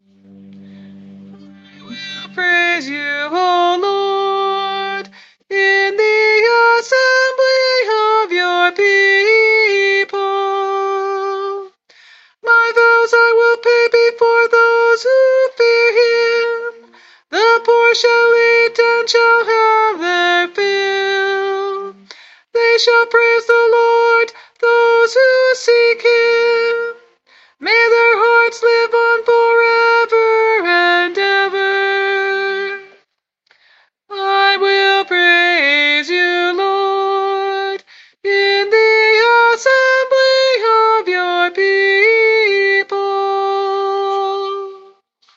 Praise you, O Lord, in the assembly of your people. My vows I will pay before those who fear him. The poor shall eat and shall have their fill. They shall praise the Lord, those who seek him.